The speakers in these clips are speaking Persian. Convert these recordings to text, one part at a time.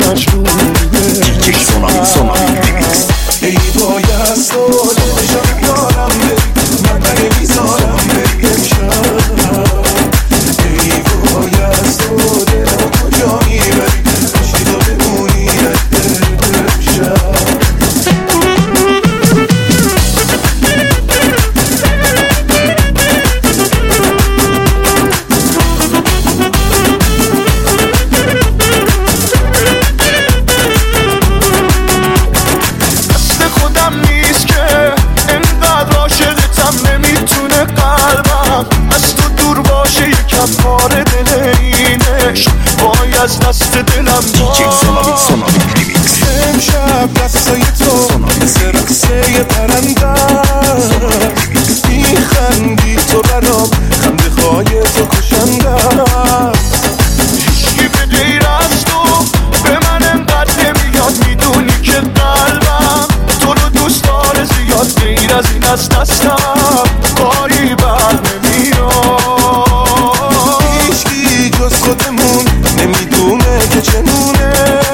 مجبوره. دیجی سونامی ریمیکس. ای بایست و دلشم دارم بری من نمیذارم بری امشب. ای بایست و دلم کجا میبری پشتی تو بمونی امشب. از دست دلم دیجی سونامی ریمیکس. امشب دستای تو مثل رقصه پرنده میخندی تو برام خنده های تو کشنده. هیچکی به غیر از تو به من انقدر نمیاد میدونی که قلبم تو رو دوست داره زیاد غیر از این از دستم کاری بر نمیاد. هیچکی جز خودمون نمیدونه که چنونه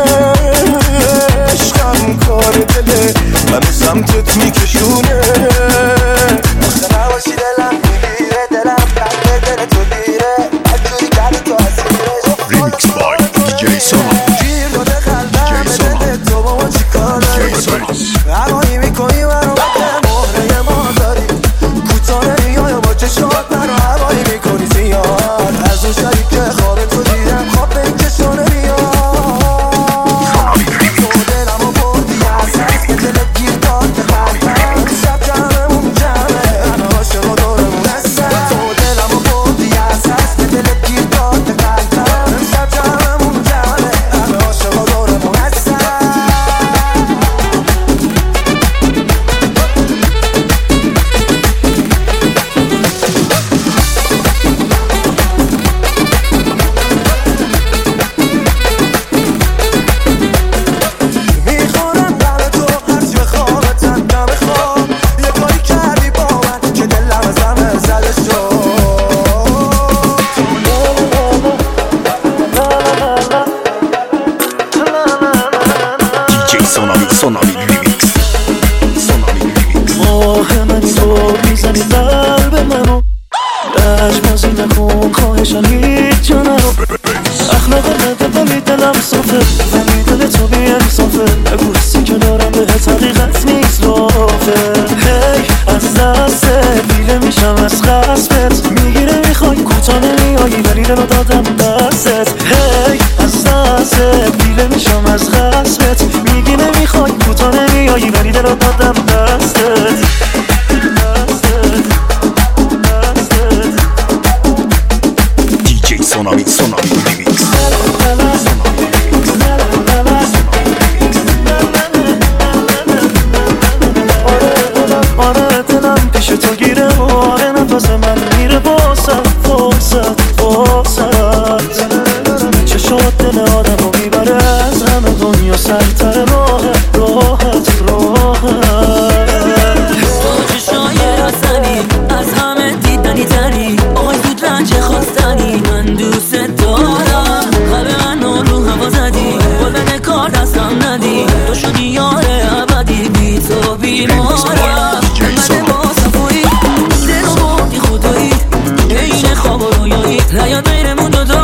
عشقم کار دله منو سمتت میکشونه. وقت نباشی دلم میگیره دلم قلب دل تو دیره هرجوری کردی تو اسیره. ریمیکس بای دیجی سونامی. گیر داده قلبم به دل تو با ما چی کار داری هوایی میکنی منو وقت مهره ما داری کوتاه میای و با چشمات منو هوایی میکنی زیاد از اون شبی که خواب تو دیدم خواب به این چشمانه میاد. تو دلمو بردی از هست به دلت گیر داد به قلبم شب جمعمون جمعه همه عاشق و دورمون هستن. تو دلمو بردی از هست به دلت گیر داد به قلبم شب جمعمون جمعه همه عاشق و دورمون هستن. میخورم قلب تو هرچی بخوابتم دم خواب یه کاری کردی با من که دلم از همه زده شد. دیجی سونامی ریمیکس. ماه منی تو میزنی قلب منو عشق نکن خواهشم هیچ جا نرو. اخلاق نده ولی دلم صافه ولی دل تو بی انصافه نگو حسی که دارم بهت حقیقت نیست رافه. هی از دست دیله میشم از قصبت میگیره میخوای کوتا نمیایی ولی دلو دادم دستت. هی از دست دیله میشم از قصبت میگیره میخوای کوتا نمیایی ولی دلو دادم دستت. دیجی سونامی ریمیکس. آره دلم پیش تو گیره آره نفس من میره واسد چشات دل آدم رو میبره از همه دنیا سرتر راحت تو چشای رسنی از همه دیدنی تری آقای زود رنج خواستنی من دوست دارم قلب من رو هوا زدی بلبن کار دستم ندی تو شدی یار ابدی بی تو بیمارم اومده با صفایی دل و بودی خدایی این خواب و رویایی نیاد بینمون دو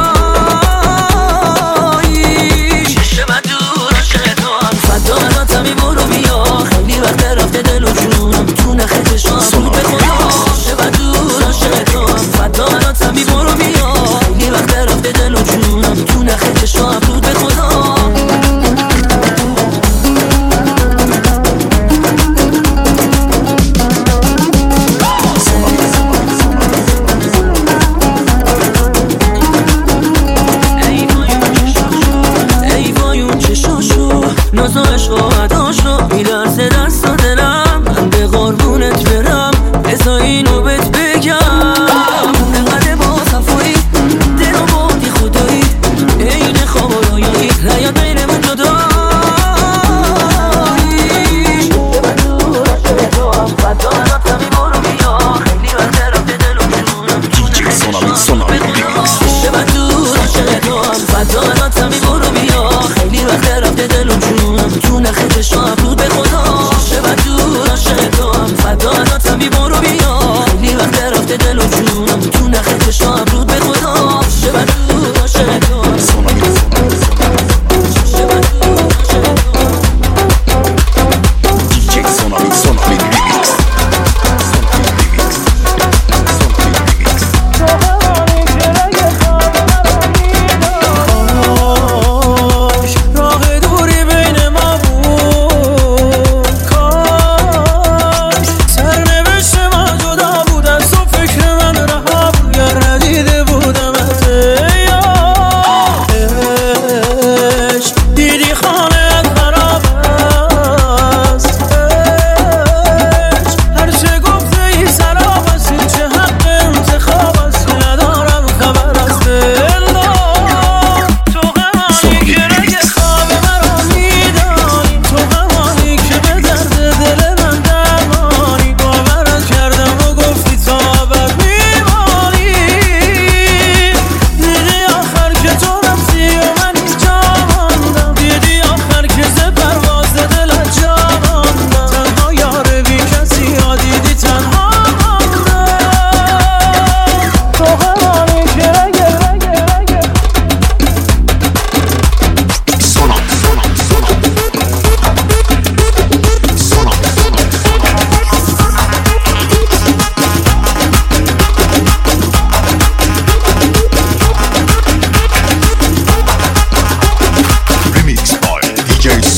سونامی ریمیکس. فدا راتمی برو بیا خیلی وقت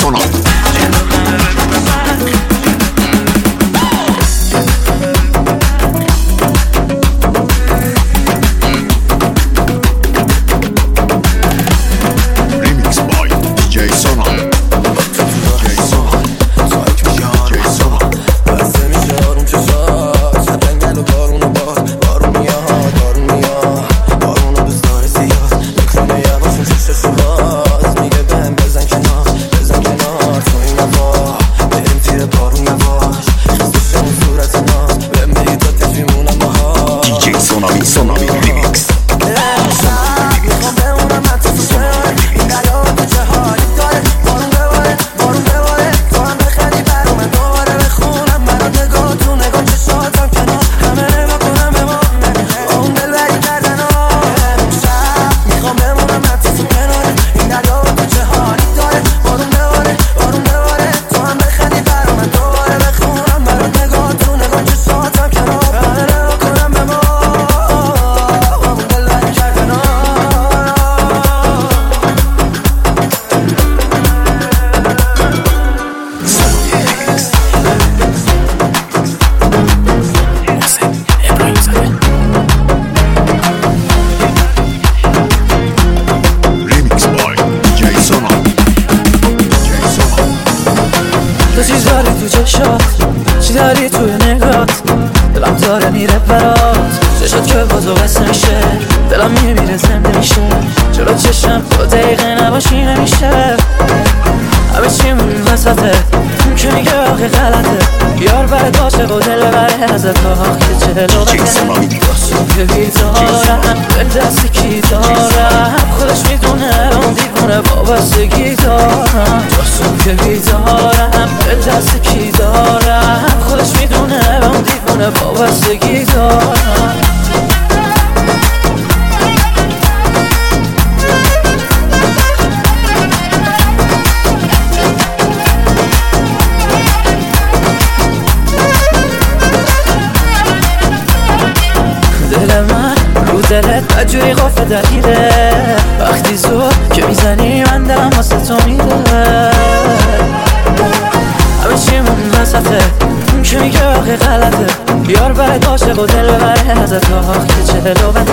Sonavi. Remix by DJ Sonavi. Sonavi Remix. تو چی داری تو چشات، چی داری توی نگات، دلم داره میره برات، چشات که بازو قصه میشه، دلم میره زنده میشه، جلو چشم 2 دقیقه نباشی نمیشه، همه چیمون وسطه، میکنی که آخی غلطه، یار برد باشه و دل بره ازت آخ که جلو بده، داشتم که بیدارم، به دستی کی دارم، خودش میدونه اون دیوونه وابستگی دارم، داشتم که بیدارم، به دست کی دارم، خودش میدونه اون دیوونه وابستگی دارم. دل من رو دلت بدجوری قفل دقیقه، وقتی زور که میزنی من دلم واسه تو میده، همه چیمون وسطه، که میگه آخی غلطه، یار برد باشه و دل بره ازت آخ که جلو بده.